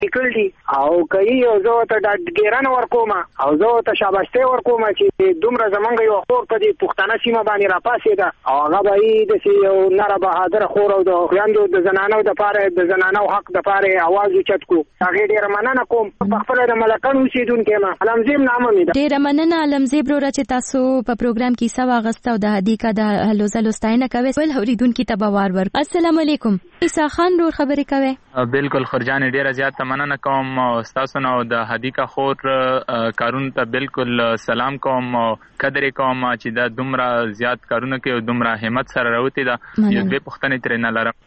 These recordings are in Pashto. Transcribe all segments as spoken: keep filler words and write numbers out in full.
کړل دي او کوي او زه ته د ګیران ورکوم او زه ته شاباشته ورکوم چې دومره زمونږ یو خور په دې پښتنه سیمه باندې راپاسې ده او هغه به یې د یو نره بهادر خور او د خویندو د زنانو د پاره د زنانو حق د پاره आवाज اوچت کو هغه ډیر مننه کوم په خپل د ملکان اوسیدونکو ما علمزیب نامه مې ده. ډیر مننه علمزیب ورو چې تاسو په پروګرام کې سوا اغسته او د هدیکا د هلو زلو ستاینه کوي ول اوریدونکو ته بوار ور. السلام علیکم عیسی خان ور خبرې کوي. بالکل خرجان ډیره زیات مننه کوم تاسو نو د هدیکا خور کارون ته بالکل سلام کوم قدر کوم چې دا دومره زیات کارونه کوي او دومره همت سره راوتی دا یو به پښتنې تر نه لرم.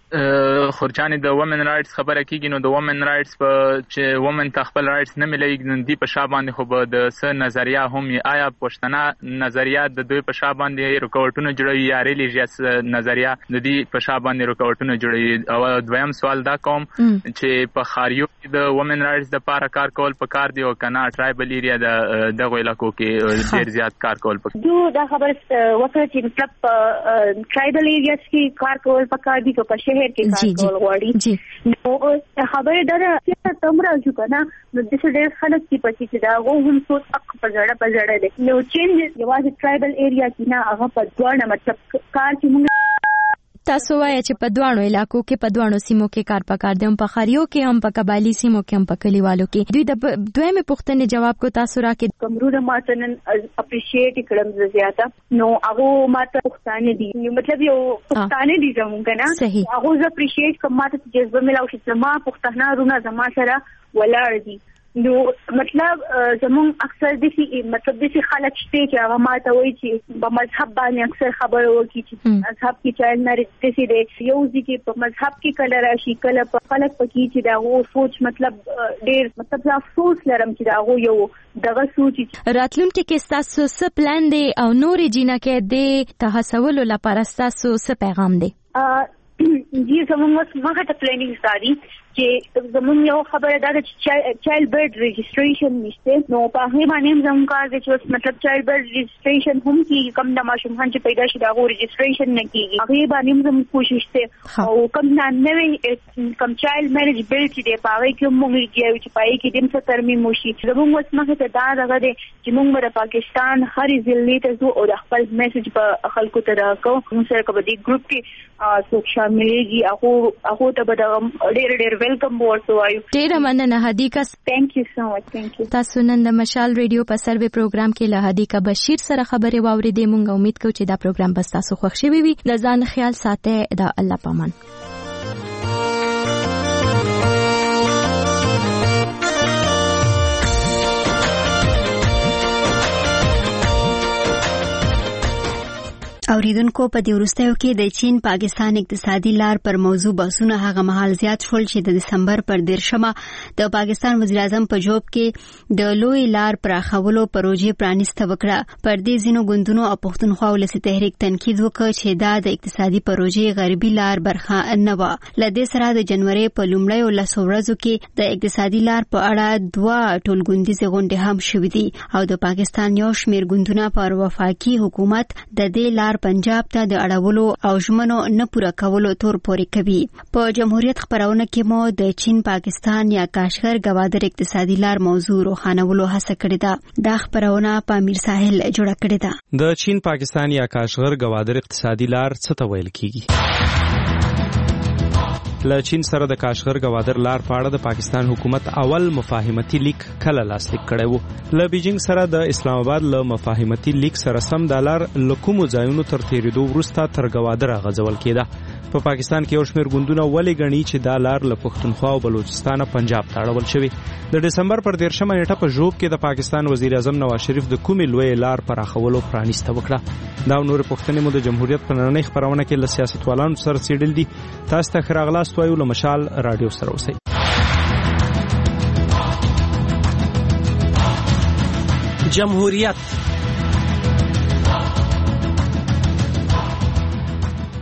خرجان د وومن رائټس خبره کیږي نو د وومن رائټس په چې وومن ته خپل رائټس نه ملي دی په شابه باندې خو به د س نظریه هم آیا پښتنه نظریه د دوی په شابه باندې رکاوټونه جوړوي یا ریلیجیس نظریه د دې په شابه باندې رکاوټونه جوړوي. او دویم سوال دا کوم چې په خاریو د وومن رائټس د لپاره کار کول پکار دی او کنه ټرایبل ایریا د دغه علاقو کې ډیر زیات کار کول پکار دی. دا خبره وکړه چې مطلب ټرایبل ایریاز کې کار کول پکار دی او په شهر کې کار کول غواړي. نو خبره دا چې تمره جو کنه نو د څه ډیر خلک چې پچې چې دا غو هم څو حق په ځړه په ځړه دي. نو چینج یوازې ټرایبل ایریا کې نه هغه په دوه مطلب کار چې موږ تاسو وایي چې په دوانو علاقو کې په دوانو سیمو کې کار پکار دی، هم په خاریو کې هم په قبایلی سیمو کې هم په کلیوالو کې. دوی د دویمه پوښتنې جواب کو تاسو راکې کومرونه ماته نن اپریشیټ کړم زیاته نو هغه ماته پښتانه دي مطلب یو پښتانه دي زموږ نه هغه ز اپریشیټ کوم ماته جذبه ملاو چې ما پښتانه رونه زما سره ولاړ دي. نو مطلب زمون اکثر دسی مطلب دسی خلک شته چې هغه ماته وایي چې په مذهب باندې اکثر خبره وکړي چې مذهب کې چایل نه دسی دی یو ځکه په مذهب کې کله راشي کله په خلک پکې چې دا وو سوچ مطلب ډیر مطلب افسوس لرم چې دا وو یو دغه سوچ راتلونکي کې تاسو څه پلان دی او نورې جینه کې د تحسولو لپاره تاسو څه پیغام دی؟ جی زموږ مخه ته پلانینګ ساري چې زموږ یو خبره ده چې چایلډ برډ رجسټریشن نشته نو په هغه باندې زموږ کار دی چې مطلب چایلډ برډ رجسټریشن هم کې کم د ماشومان چې پیدا شي دا غو رجسټریشن نه کیږي هغه باندې زموږ کوشش ته او کم نه نوې کم چایلډ میریج بل چې دی په هغه کې موږ کیږي چې پای کې دیم څه ترمیم وشي. زموږ وسمه ته دا دغه دی چې موږ د پاکستان هرې ضلع ته زو او د خپل میسج په خلکو ته راکو موږ سره په دې ګروپ کې څوک شاملېږي هغه هغه ته به ډېر ډېر ویلکم ورته وایو. ډېر مننه هدیکا. تھینک یو سو مچ. تھینک یو. تاسو نن د مشال ریډیو په سروي پروګرام کې له هدیکا بشیر سره خبرې واورېدې. مونږ امید کوو چې دا پروګرام به تاسو خوښ شي وي. د ځان خیال ساتئ. د الله پامان. اوریدونکو په دې وروستیو کې د چین پاکستان اقتصادي لار پر موضوع بحثونه هغه مهال زیات شول چې د دسمبر پر دیرشمه د پاکستان وزیر اعظم په جواب کې د لوی لار پراخولو پروژې پرانیسته وکړه. پر دې ځینو ګوندونو او پښتونخوا ولسي تحریک تنقید وکړ چې دا د اقتصادي پروژې غربي لار برخه نه و. له دې سره د جنوري په لومړیو لسو ورځو کې د اقتصادي لار په اړه دوه ټولګوندیزې غونډې هم شوې دي او د پاکستان یو شمېر ګوندونه پر وفاقي حکومت د دې لار پنجاب ته د اړولو او ژمنو نه پوره کولو تور پورې کوي. په جمهوریت خبرونه کې مو د چین پاکستان یا کاشغر گوادر اقتصادي لار موضوع روښانولو هڅه کړې ده. دا خبرونه په امیر ساحل جوړه کړې ده. د چین پاکستان یا کاشغر گوادر اقتصادي لار څه ته ویل کیږي؟ له چین سره د کاشغر گوادر لار په اړه د پاکستان حکومت اول مفاهمتي لیک کله لاسلیک کړی و. له بیجینګ سره د اسلام آباد له مفاهمتي لیک سره سم د لار لکومو ځایونو تر تیریدو وروسته تر گوادر غځول کېده. په پاکستان کې یو شمېر ګوندونه ولې ګڼي چې دا لار له پښتونخوا او بلوچستان پنجاب ته اړول شوی. د دسمبر پر دیرشمه نیټه په ژوب کې د پاکستان وزیر اعظم نواز شریف د کومې لوی لار پراخولو پرانیسته وکړه. دا نور پوښتنې مو د جمهوریت په نننۍ خبرونه کې له سیاستوالانو سره څېړل دي. تاسو ته ښه راغلاست وایو له مشال رادیو سره اوسئ. جمهوریت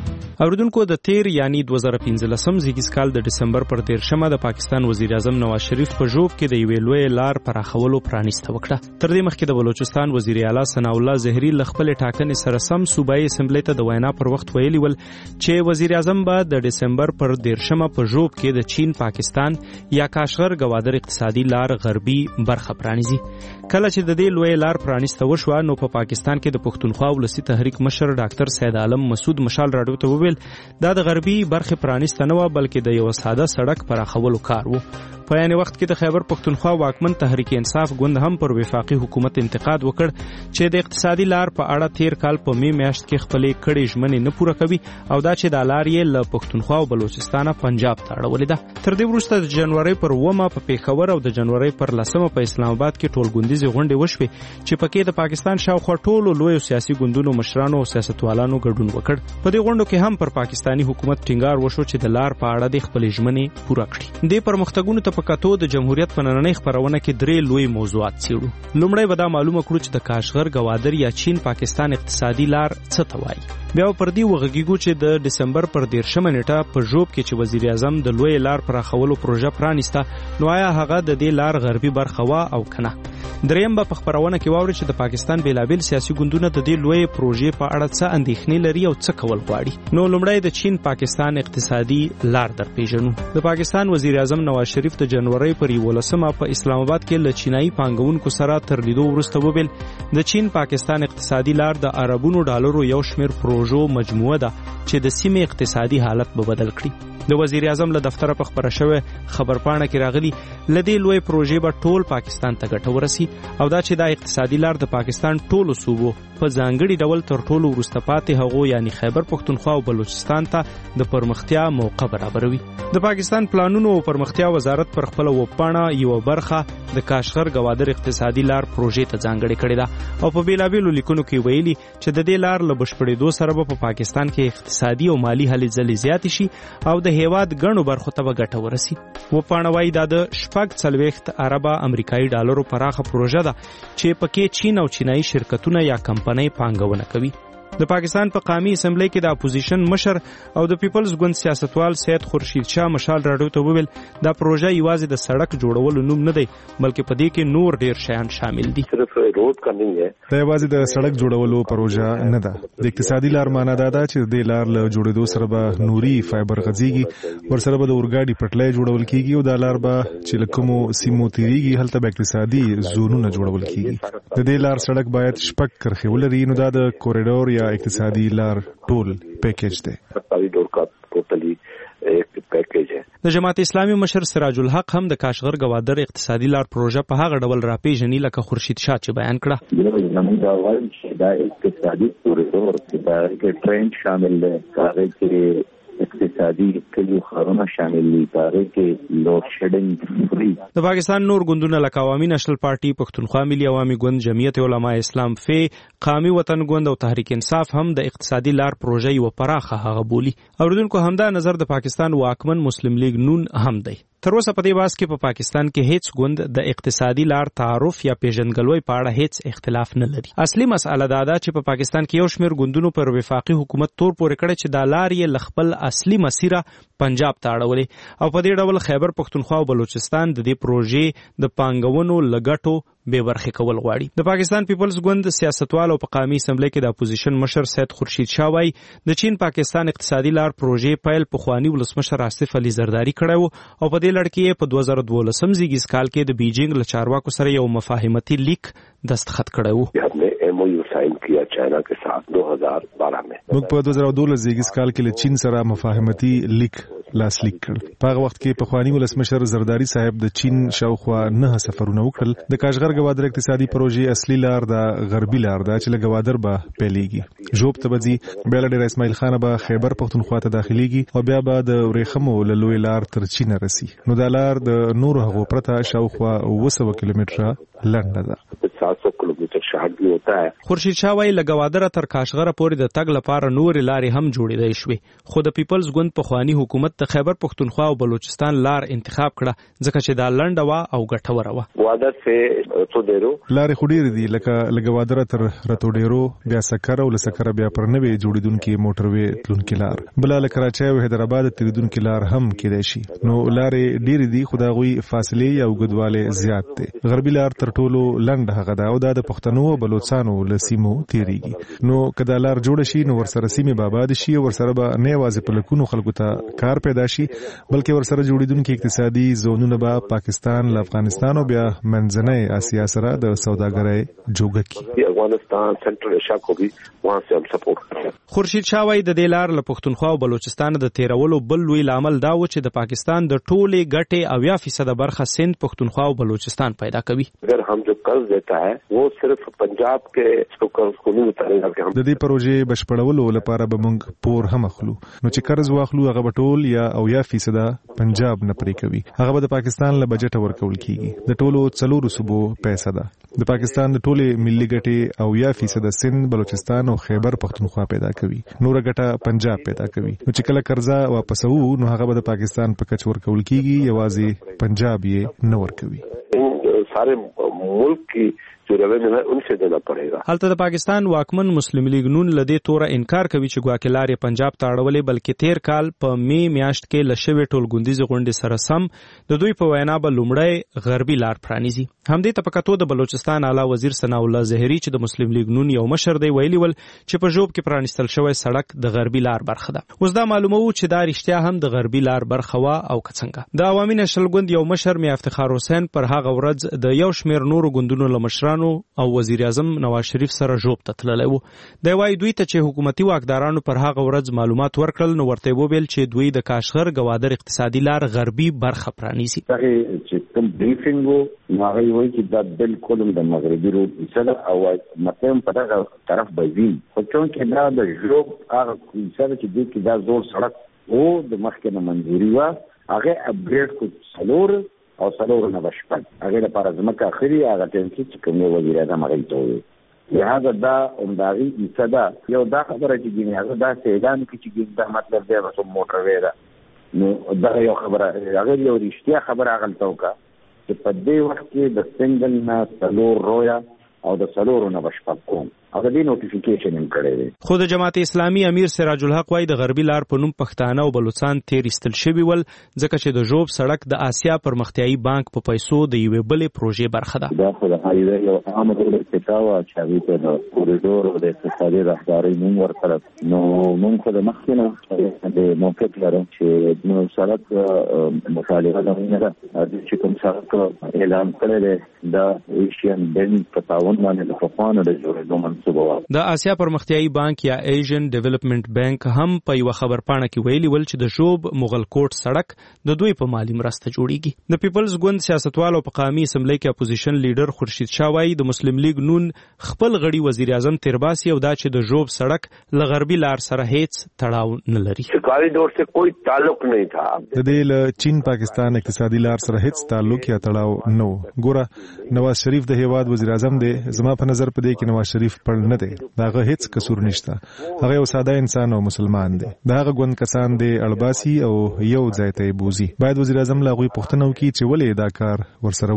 اوریدونکو د تیر یعنی دوه زره پنځلسم زیږیز کال د دسمبر پر دیرشمه د پاکستان وزیر اعظم نواز شریف په ژوب کې د یوې لوی لار پراخولو پرانیسته وکړه. تر دې مخکې د بلوچستان وزیر اعلی ثناء الله زهري له خپل ټاکنې سره سم صوبایي اسمبلی ته د وینا پر وخت ویلي ول چې وزیر اعظم به د دسمبر پر دیرشمه په ژوب کې د چین پاکستان یا کاشغر گوادر اقتصادي لار غربي برخه پرانیزي. کله چې د دې لوی لار پرانیسته وشوه نو په پاکستان کې د پښتونخوا ولسی تحریک مشر ډاکټر سید عالم مسعود مشال راډیو ته وویل دا د غربي برخه پرانیسته نه و بلکې د یو ساده سړک پراخولو کار و. په یانې وخت کې د خیبر پښتونخوا واکمن تحریک انصاف ګوند هم پر وفاقي حکومت انتقاد وکړ چې د اقتصادي لار په اړه تیر کال په می میاشت کې خپلې کړې ژمنې نه پوره کوي او دا چې د لار یې له پښتونخوا او بلوچستان پنجاب ته اړولې ده. تر دې وروسته د جنوري پر اوومه په پیښور او د جنوري پر لسمه په اسلام آباد کې ټولګوندیزې غونډې وشوې چې پکې د پاکستان شاوخوا ټولو لوی سیاسي ګوندونو مشرانو او سیاستوالانو ګډون وکړ. په دې غونډو کې هم پر پاکستاني حکومت ټینګار وشو چې د لار په اړه د خپلې ژمنې پوره کړي. دې پرمختګونو ته په کتو د جمهوریت په نننۍ خپرونه کې درې لوی موضوعات څیړو. لومړی به دا معلومه کړو چې د کاشغر گوادر یا چین پاکستان اقتصادي لار څه ته وایي. بیا پر دې وغږیږو چې د دسمبر پر دیرشمه نیټه په ژوب کې چې وزیر اعظم د لوی لار پراخولو پروژه پرانیسته نو آیا هغه د دې لار غربي برخه وا او کنه. دریم به په خپرونه کې واوري چې د پاکستان بیلابیل سیاسي ګوندونه د دې لوی پروژې په اړه څه اندېښنې لري او څه کول غواړي. نو لومړی د چین پاکستان اقتصادي لار در پیژنو. د پاکستان وزیر اعظم نواز شریف د جنوري پر یولسمه په اسلام آباد کې له چینایي پانګونکو سره تر لیدو وروسته وویل د چین پاکستان اقتصادي لار د اربونو ډالرو یو شمېر پروژو مجموعه ده چې د سیمې اقتصادي حالت به بدل کړي. د وزیر اعظم له دفتره په خبره شوی خبرپاڼه کې راغلي لدې لوی پروژې به ټول پاکستان ته ګټه ورسي او دا چې دا اقتصادي لار د پاکستان ټولو صوبو په ځانګړي ډول تر ټولو وروسته پاتې هغو یعنی خیبر پښتونخوا او بلوچستان ته د پرمختیا موقع برابروي. د پاکستان پلانونو او پرمختیا وزارت پر خپل وپاڼه یو برخه د کاشغر گوادر اقتصادي لار پروژې ته ځانګړې کړې ده او په بیلابیلو لیکونو کې ویلي چې د دې لار له بشپړېدو سره به په پاکستان کې اقتصادي او مالی هلې ځلې زیاتې شي او د هیواد ګڼو برخو ته به ګټه ورسي. وپاڼه وایي دا د شپږ څلوېښت اربه امریکایي ډالرو پراخه پروژه ده چې پکې چین او چینایي شرکتونه یا کمپنۍ پانګونه کوي. د پاکستان په قومي اسمبلی کې د اپوزیشن مشر او د پیپلز ګوند سیاستوال سید خورشید شاه مشال راډیو ته وویل دا پروژه یوازې د سړک جوړولو نوم نه دی بلکې په دې کې نور ډیر شیان شامل دي. صرف روډ کا نه دی دا یوازې د سړک جوړولو پروژه نه ده. د اقتصادي لار معنا دا ده چې د لار له جوړېدو سره به نوري فایبر غځيږي ورسره به د اورګاډي پټلۍ جوړول کیږي او د لار به چې لکمو سیمو تیریږي هلته به اقتصادي زونونه جوړول کیږي. د دې لار سړک باید شپږ کرښې ولري نو دا د کوریډور اقتصادي لار ټول پیکیج دی. د جماعت اسلامي مشر سراج الحق هم د کاشغر گوادر اقتصادي لار پروژه په هغه ډول راپیژني لکه خورشید شاه چې بیان کړه. زموږ دا وایي چې دا اقتصادي کوریډور چې دا کې ټرین شامل دی هغه کې اقتصادي کلیو خارونه شامل دي هغه کې لوډ شیډینګ فری. د پاکستان نور ګوندونه لکه عوامي نېشنل پارټي پښتونخوا ملي عوامي ګوند جمعیت علماء اسلام فی قومي وطن ګوند او تحریک انصاف هم د اقتصادي لار پروژې یو پراخه هغه بولی. اوریدونکو همدا نظر د پاکستان واکمن مسلم لیگ نون هم دی. تر اوسه په دې باس کې په پاکستان کې هیڅ ګوند د اقتصادي لار تعارف یا پیژنګلوي په اړه هیڅ اختلاف نه لري. اصلي مسأله دا ده چې په پاکستان کې یو شمېر ګوندونو پر وفاقي حکومت تور پورې کړی چې دا لار یې ل خپل اصلي مسیره پنجاب ته اړولې او په دې ډول خیبر پښتونخوا او بلوچستان د دې پروژې د پانګونو لګټو به برخه کول غواړي. د پاکستان پیپلز ګوند سیاستوال او په قومي اسمبلی کې د اپوزیشن مشر سید خورشید شاه وايي د چین پاکستان اقتصادي لار پروژې پیل په خواني ولسمشر آصف علي زرداری کړو او په دې لړ کې په دوه زره دولسم زیږیز کال کې د بیجینګ له چارواکو سره یو مفاهمتي لیک دستخط کړو. سائن کیا چائنا کے ساتھ دو ہزار بارہ میں موږ په دوه زره دولس زیږیز کال کې له چین سره مفاهمتي لیک لاسلیک کړ. په هغه وخت کې په خواني ولسمشر زرداری صاحب د چین شاوخوا نه سفرونه وکړل. د کاشغر گوادر اقتصادي پروژې اصلي لار د غربي لار ده چې له گوادر به پیلېږي ژوب ته بځي بیا له ډیر اسماعیل خان به خیبر پښتونخوا ته داخليږي او بیا به د ورېخمو له لوی لار تر چین رسي. نو دا لار د نور هغو پرته شاوخوا اوه سوه کیلومتره لنډه ده. سات سو کیلومتر شاهد بھی ہوتا ہے. خورشید شاه وايي لګوادره تر کاشغره پورې د تګ لپاره نور لارې هم جوړېدای شوې خو د پیپلز ګوند په خواني حکومت د خیبر پښتونخوا او بلوچستان لار انتخاب کړه ځکه چې دا لنډه وا او ګټوره وا. وادر سه رتو ډیرو لارې خډيري دي لکه لګوادره تر رتو ډیرو بیا سکر او لسکر بیا پر نوې جوړیدونکو موټروي تلونکو لار بل له کراچۍ او حیدرآباد تریدونکو لار هم کېدای شي. نو لارې ډېری دي خداغوي فاصله او ګډواله زیات دي. غربي لار تر ټولو لنډ هغه دا او د پښتنو او بلوچستانو لسیمو تیریږي. نو کدا لار جوړ شي نو ورسره سیمه باباد شي او ورسره به نه واځي په لکونو خلکو ته کار پیدا شي بلکې ورسره جوړیدونکو اقتصادي زونونه به پاکستان له افغانستان او بیا منځنۍ اسیا سره د سوداګرۍ جوګه کی. افغانستان سنټرل ایشیا کو بھی وہاں سے ہم سپورٹ کرتے. خورشید شاه وايي د دې لار له پښتونخوا او بلوچستان د تیرولو بل لوی لامل دا و چې د پاکستان د ټولې ګټې او یا فیصد برخه سند پښتونخوا او بلوچستان پیدا کوي. اگر هم جو قرض دیتا ہے وہ صرف پنجاب کے قرض کو نہیں اتارے گا. د دې پروژې بشپړولو لپاره به موږ پور هم اخلو. نو چې قرض واخلو هغه به ټول یا او یا فیصد پنجاب نه پرې کوي. هغه به د پاکستان له بجټ ورکول کیږي. د ټولو څلورو صوبو پیسې ده. د پاکستان د ټولې ملي ګټې او یا فیصد سند بلوچستان او خیبر پښتونخوا پیدا کوي. نور ګټه پنجاب پیدا کوي. نو چې کله قرضه واپسو نو هغه به د پاکستان په کچ ورکول کیږي یوازې پنجاب یې نه ورکوي. سارے ملک کی جو رویہ ہے ان سے دینا پڑے گا. هلته د پاکستان واکمن مسلم لیگ نون لدې توره انکار کوي چې ګواکې لارې پنجاب ته اړولې بلکې تیر کال په می میاشت کې لشوې ټول ګوندیز غونډې سره سم د دوی په وینا به لومړی غربي لار پرانیزي. همدې ته پکاتو د بلوچستان اعلی وزیر ثنا الله زهری چې د مسلم لیگ نون یو مشر دی ویلي ول چې په جوب کې پرانیستل شوی سړک د غربي لار برخه ده. اوس دا معلومه و چې دا رښتیا هم د غربي لار برخه وا او کڅنګه. د عوامي نشل ګوند یو مشر می افتخار حسین پر هغه ورځ د یو شمیر نورو ګوندونو له مشرانو او وزیر اعظم نواز شریف سره جوب ته تللی و. دی وايي دوی ته چې حکومتي واکدارانو پر هغه ورځ معلومات ورکړل نو ورته وویل چې دوی د کاشغر ګوادر اقتصادي لار غربي برخه پرانیزي. هغه چې کوم بریفینګ وو هغه وایي چې دا بالکل د مغربي روډ ایسه او مطلب په دغه طرف بځي خو چې دا د جوب هغه ایسه چې دوی کې دا زور سړک او د مخکې نه منځوري و هغه اپګریډ کو څلور او څلور نه بشپړ هغه لپاره ځمکه اخري هغه ټینکی چې کومه وزیر اعظم هغه ته وي. لہذا دا عمداغي ایسدا یو دا خبره چې ګینه هغه دا سیدان کې چې ګینه دا مطلب دی چې موټر ویرا نو دا یو خبره هغه یو رښتیا خبره هغه توکا چې په دې وخت کې د سنگل نه څلور رویا او د څلور نه بشپړ کوم هغه دی نوټیفیکیشن هم کړی دی. خو د جماعت اسلامي امیر سراج الحق وايي د غربي لار په نوم پښتانه او بلوچستان تیر استل شوی ول ځکه چې د جوب سړک د آسیا پرمختیایي بانک په پیسو د یوې بلې پروژې برخه ده. دا خو د هایوي یو عامه ډول اتفاق چې هغه ته د کوریډور او د اقتصادي راهداري نوم ورکړ نو موږ خو د مخکنه د موقف لرو چې نو سړک مطالبه ده نه چې کوم سړک اعلان کړی دی د ایشین بین په تعاون باندې د فقانو د جوړېدو د آسیا پرمختیایي بانک یا ایشین ډیولپمنٹ بانک هم په یو خبرپاڼه کې ویلي ول چې د جوب مغل کوټ سړک د دوی په مالی مرسته جوړیږي. د پیپلز ګوند سیاستوالو په قومي اسمبلی کې اپوزیشن لیډر خورشید شاه وايي د مسلم لیگ نون خپل غړي وزیر اعظم تیرباسي او دا چې د جوب سړک له غربي لار سره هیڅ تړاو نه لري. کاریډور سره کوئی تعلق نه تھا. د دې له چین پاکستان اقتصادي لار سره هیڅ تعلق یا تړاو نه و. ګوره نواز شریف د هیواد وزیر اعظم دی. زما په نظر په دې کې نواز شریف پړ نه دی. داغه هیڅ قصور نشته. هغه یو ساده انسان او مسلمان دی. داغه ګوند کسان دی اړباسي او یو ځای ته بوزي. باید وزیر اعظم لا غوي پښتنو کې چې ولې دا کار ورسره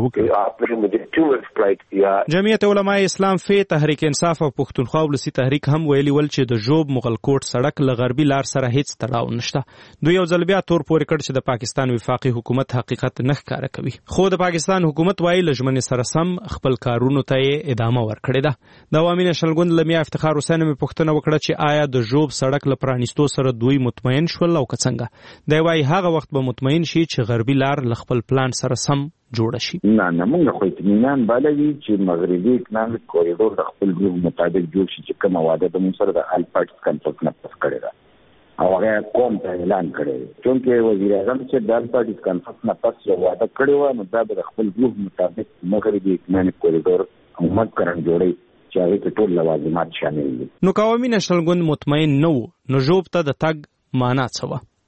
وکړي. جمعیت علماء اسلام فی تحریک انصاف او پښتونخوا ولسی تحریک هم ویلي ول چې د جوب مغل کوټ سړک له غربي لار سره هیڅ تړاو نشته. دوی یو ځل بیا تور پورې کړ چې د پاکستان وفاقي حکومت حقیقت نه ښکاره کوي. خو د پاکستان حکومت وايي لجمن سره سم خپل کارونو ته ادامه ورکړي ده. د عوامي نشل ګوند لمیا افتخار حسین می پوښتنه وکړه چې آیا د جوب سړک له پرانیستو سره دوی مطمئن شول او کڅنګه. دی وايي هغه وخت به مطمئن شي چې غربي لار له خپل پلان سره سم جوړ شي. نه نه موږ خو اطمینان بالوي چې مغربي اقتصادي کوریډور د خپل ګروپ مطابق جوړ شي چې کومه وعده د موږ سره د آل پارټي کنفرنس نه پس کړی ده او هغه قوم ته اعلان کړی چې وزیر اعظم چې د آل پارټي کنفرنس نه پس یو وعده کړی و نو دا د خپل ګروپ مطابق مغربي اقتصادي کوریډور حکومت کرن جوړي چې هغه ته ټول لوازمات شامل دي. نو قومي نشل ګوند مطمئن نه وو نو جوب ته د تګ معنا څه و.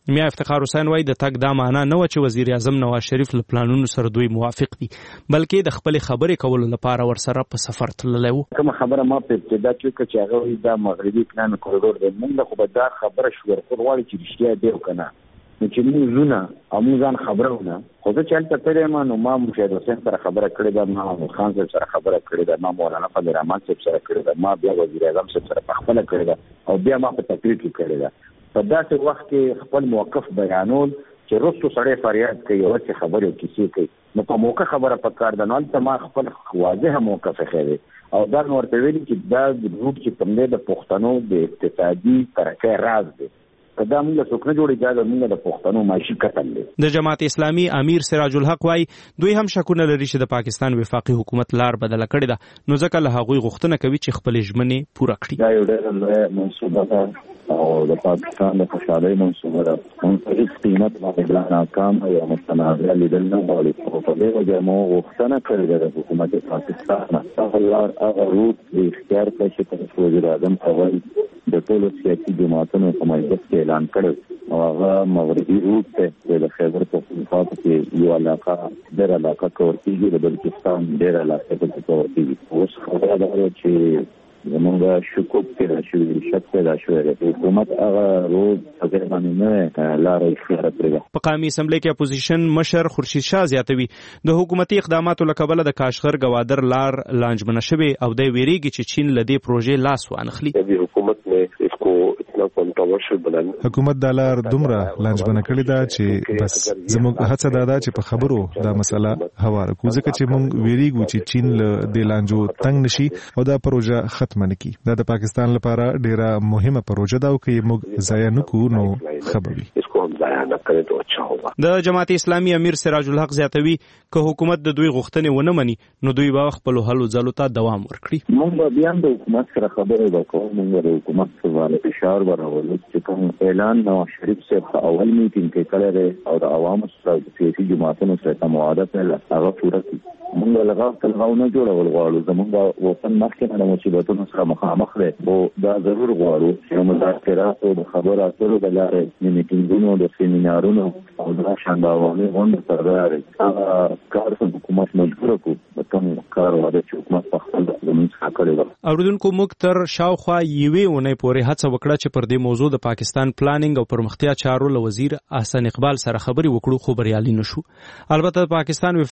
میا افتخار حسین وایي د تګ دا معنا نه و چې وزیر اعظم نواز شریف له پلانونو سره دوی موافق دي، بلکې د خپل خبرې کولو لپاره ورسره په سفر تللی و. کوم خبره ما په ابتدا کې چې هغه دا مغربي پلان کوریډور دی، موږ خو به دا خبره شو ورغواړي چې رښتیا دی او کنه، نو چې موږ زونه او موږ ځان خبرونه خو زه چې هلته تللی یم، نو ما مشاهد حسین سره خبره کړې ده، ما محمود خان صاحب سره خبره کړې ده، ما مولانا فضل الرحمن صاحب سره کړې ده، ما بیا وزیر اعظم صاحب سره پخپله کړې ده او بیا ما په تقریر کې کړې ده. په داسې وخت کې خپل موقف بیانول چې رستو سړی فریاد کوي او چې خبرې او کیسې کوي، نو په موقع خبره پکار ده. نو هلته ما خپل واضح موقف ښیلی او دا مې ورته ویلي چې دا روټ چې کوم دی د پښتنو د اقتصادي ترقۍ راز دی، دا موږ څوک نه جوړي، دا موږ د پښتنو معاشي قتل دی. د جماعت اسلامي امیر سراج الحق وايي دوی هم شکونه لري چې د پاکستان وفاقي حکومت لار بدله کړې ده، نو ځکه له هغوی غوښتنه کوي چې خپل ژمنې پوره کړي. دا یو ډېر لوی منصوبه ده او د پاکستان د خوشحالۍ منصوبه ده. موږ په هېڅ قیمت باندې ناکام یا متنازع لیدل نه غواړو، خو په دې وجه مو غوښتنه کړې ده د حکومت پاکستان نه هغه لار هغه روټ د اختیار کړی چې په وزیر اعظم اول د ټولو سیاسي جماعتونو په مجلس کې اعلان کړی او هغه مغربي روټ دی چې د خیبر پختونخوا کې یو علاقه ډېره علاقه کور کېږي، د بلوچستان ډېره علاقه پکې کور کېږي. اوس خبره دا ده چې زمونږ شکوک پیدا شوي، شک پیدا شوی دی، حکومت هغه روډ په ځای باندې نه لاره اختیاره کړې ده. په قومي اسمبلۍ کې اپوزیشن مشر خورشید شاه زیاتوي د حکومتي اقداماتو له کبله د کاشغر ګوادر لار لانجمنه شوې او دی ویریږي چې چین له دې پروژې لاس وانخلي. حکومت نے اس کو اتنا کنټروورشل بنانا، حکومت د لار دومره لانجمنه کړې ده چې بس زموږ هڅه دا ده چې په خبرو دا مسله هواره کړو، ځکه چې موږ ویریږو چې چین له دې لانجو تنګ نشي او دا پروژه ختم نکړي. دا د پاکستان لپاره ډیره مهمه پروژه ده او که موږ ضایع نکړو نو ښه به وي. د جماعت اسلامي امیر سراج الحق زیاتوي که حکومت د دوی غوښتنې ونه مني نو دوی به خپل هلو ځلو ته دوام ورکړي. موږ به بیا د حکومت سره خبرې وکړو، موږ د حکومت سره فشار ورولو چې کوم اعلان نواز شریف صاحب په اول میټینګ کې کړی دی او د عوامو سره د سیاسي جماعتونو سره معاهده کړې هغه پوره کړي. موږ لغاو تلغاو نه جوړول غواړو، زموږ وطن مخکې نه د مصیبتونو سره مخامخ دی، خو دا ضرور غواړو چې مذاکراتو د خبرو اترو د لارې د میټینګونو د سیمینارونو او د شان د عوامي غونډو سره لارې هغه کار څه حکومت مجبور کړو په کوم کار واده چې حکومت په خپل زمین څخه کړی ده. اوریدونکو موږ تر شاوخوا یوې اونۍ پورې هڅه وکړه چې پر دې موضوع د پاکستان پلانینګ او پرمختیا چارو له وزیر احسن اقبال سره خبرې وکړو، خو بریالي نشو. البته د پاکستان